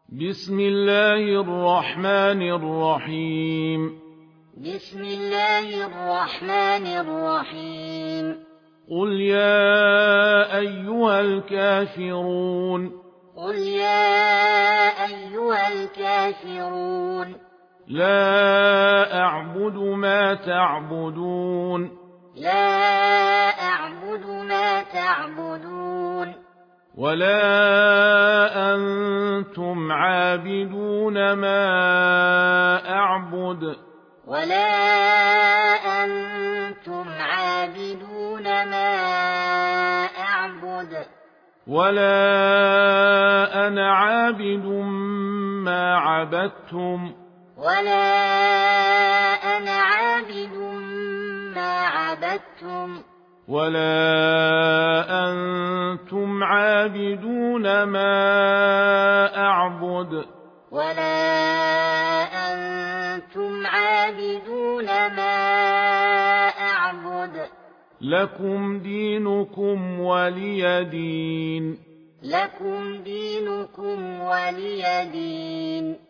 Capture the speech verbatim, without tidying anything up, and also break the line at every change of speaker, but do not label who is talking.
بسم الله الرحمن الرحيم
بسم الله الرحمن الرحيم
قل يا أيها الكافرون
قل يا أيها الكافرون
لا أعبد ما تعبدون
لا أعبد ما تعبدون
ولا أنتم عابدون ما أعبد
ولا أنتم عابدون ما أعبد
ولا أنا عابد ما عبدتم
ولا أنا عابد ما عبدتم
ولا أنتم عابدون ما أعبد
ولا أنتم عابدون ما أعبد
لكم دينكم ولي دين
لكم دينكم ولي دين